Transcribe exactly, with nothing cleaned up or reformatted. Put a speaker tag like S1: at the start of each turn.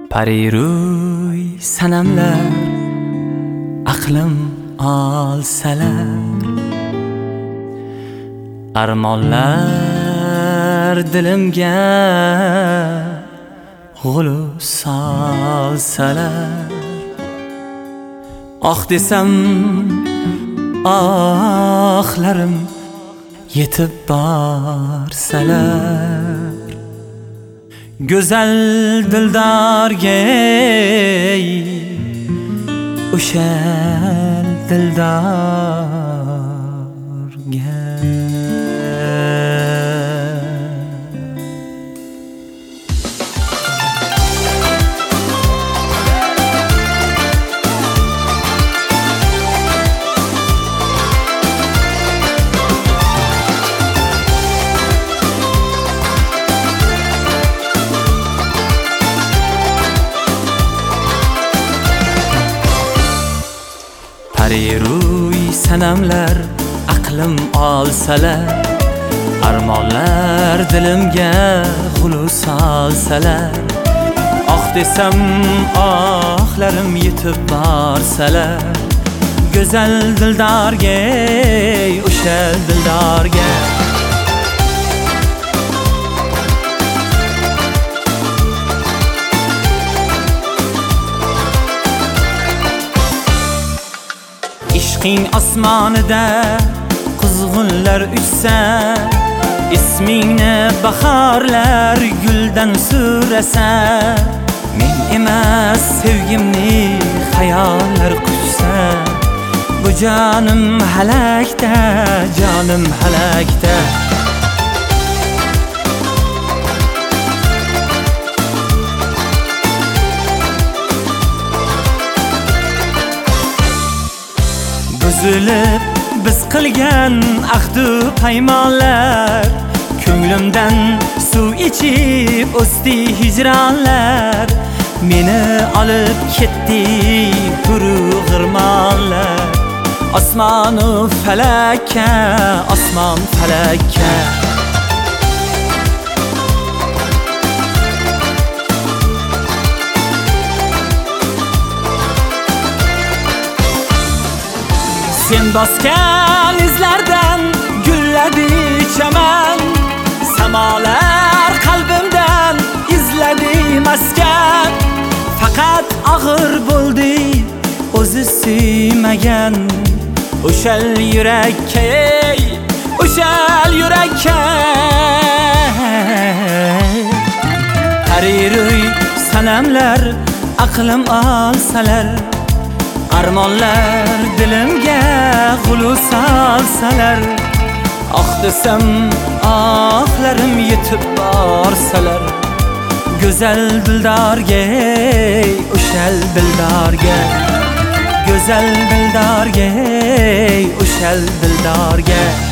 S1: Pariruy sanamlar aqlim olsalar, armonlar dilimga g'ulu solsalar, oh desam ohlarim yetib borsalar, go'zal dildorga o'sha dildorga Pariruy sanamlar aqlim olsalar, armonlar dilimga g'ulu solsalar, oh desam ohlarim yetib borsalar, go'zal dildorga o'sha dildorga ishqing osmonida quzg'unlar uchsa, ismingni bahorlar guldan surasa, men emas sevgimni xayollar quchsa, bu jonim halakda, jonim halakda. Buzilib biz qilgan ahdu paymonlar, ko'nglimdan suv ichib o'sdi hijronlar, meni olib ketdi quruq g'irmonlar, osmonu falakka, osmon falakka. Sen bosgan izlardan gulladi chaman, samolar qalbimdan izladi maskan, faqat og'ir bo'ldi o'zi suymagan, o'shal yurakka, o'shal yurakka. Pariruy sanamlar aqlim olsalar, armonlar dilimga g'ulu solsalar, oh desam ohlarim yetib borsalar, go'zal dildorga o'shal dildorga, go'zal dildorga o'shal dildorga.